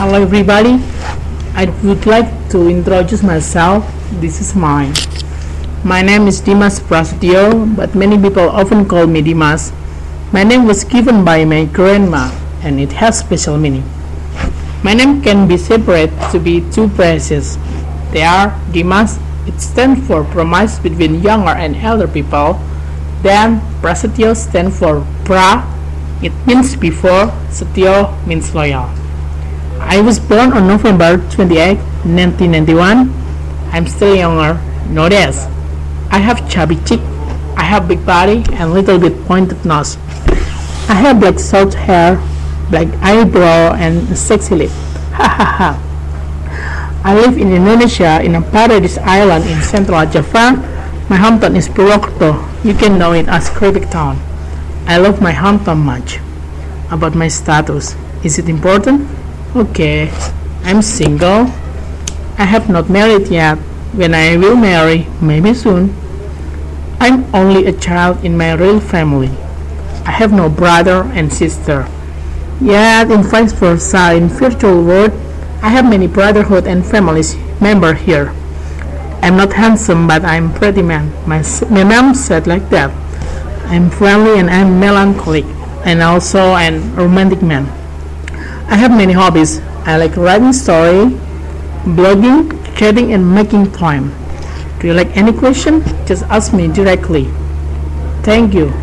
Hello everybody. I would like to introduce myself. This is mine. My name is Dimas Prasetyo, but many people often call me Dimas. My name was given by my grandma and it has special meaning. My name can be separated to be two phrases. They are Dimas, it stands for promise between younger and elder people. Then Prasetyo stands for pra, it means before, Setyo means loyal. I was born on November 28, 1991. I'm still younger, nowadays. I have chubby cheek, I have big body and little bit pointed nose. I have black short hair, black eyebrow and a sexy lip. Ha ha ha. I live in Indonesia in a paradise island in central Java. My hometown is Purwokerto. You can know it as Kripik Town. I love my hometown much. About my status, is it important? Okay, I'm single. I have not married yet. When I will marry, maybe soon. I'm only a child in my real family. I have no brother and sister. Yet in vice versa, in virtual world, I have many brotherhood and families member here. I'm not handsome, but I'm pretty man. My mom said like that. I'm friendly and I'm melancholic, and also an romantic man. I have many hobbies. I like writing story, blogging, chatting and making poem. Do you like any question? Just ask me directly. Thank you.